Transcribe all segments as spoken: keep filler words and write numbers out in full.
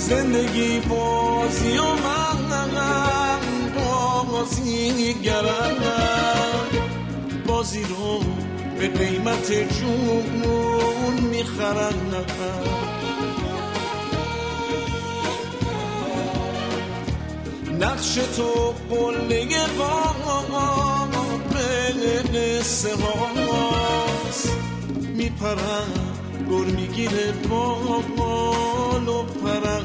زندگی بازی و من بازی گرم، بازی رو به قیمت جون میخرن. نقش تو قله قابل قصه هاست، میپرن گر میگیره بال و پرن،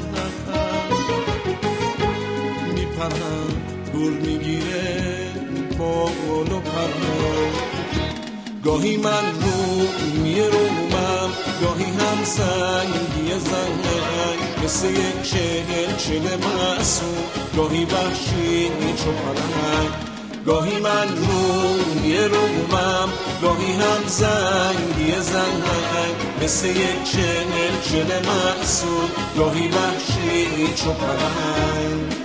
میپرن گر میگیره بال و پرن. گاهی من رو میرومم، گاهی هم سنگی زنگ مثل یک چهل چل معصوم، گاهی وحشی چو پلنگ. گاهی من رو میرومم، گاهی هم زنگی زنگ مثل یک چهل چل معصوم، گاهی وحشی چو پلنگ.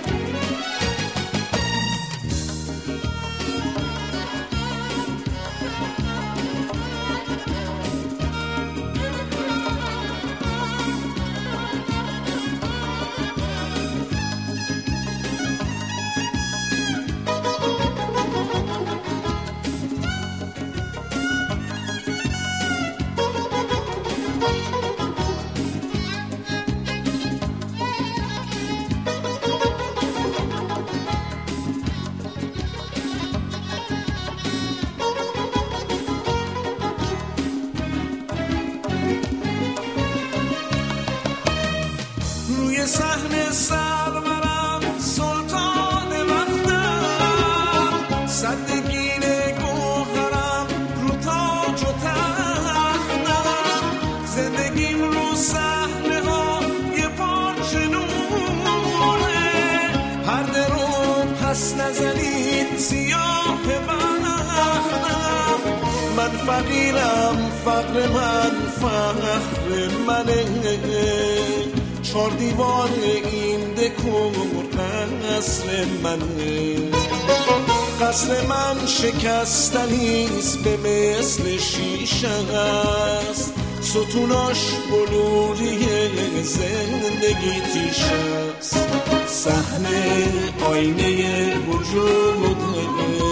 صحنه سرورم سلطان وقتم، صدگین گوهرم رو تاج و تختم، زندگیم رو صحنه ها یه پارچه نوره، پرده رو پس نزنید سیاه بختم. من فقیرم فقر من فخر منه، چار دیوار این دکور قصر منه. قصر من شکستنیست به مثل شیشه است، ستوناش بلوری زندگی تیش است. صحنه آینه وجوده،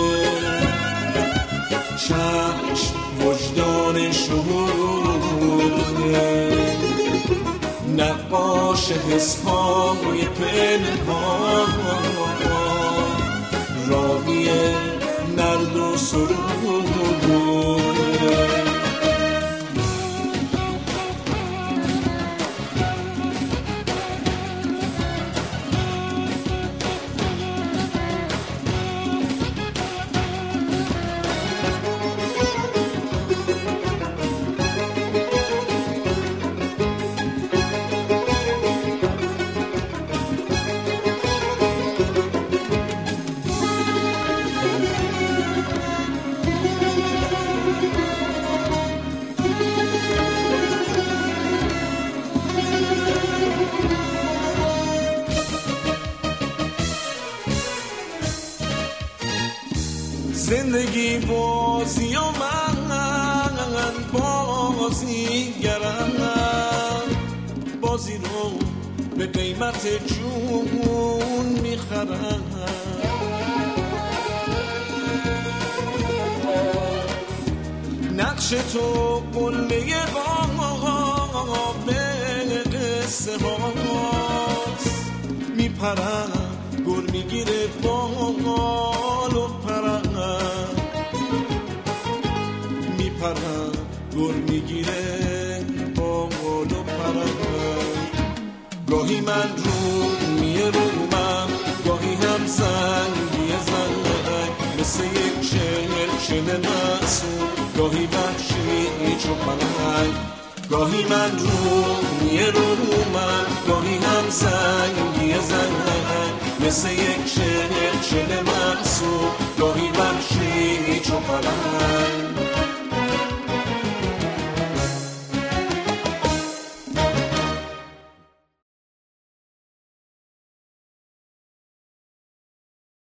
چشم وجدان شهوده، نقاش حسهای پنهان، راوی نرد و سرود. زندگی بازی و من بازی گرم، بازی رو به قیمت جون میخرم. نقش تو قله قابل قصه هاست، میپرم گر میگیره بال و پرم، میپرم گر میگیره بال و پرم. گاهی من رو میرومم، گاهی هم زنگی زنگ مثل یک چهل چل معصوم، گاهی وحشی چو پلنگ. گاهی من رو میرومم،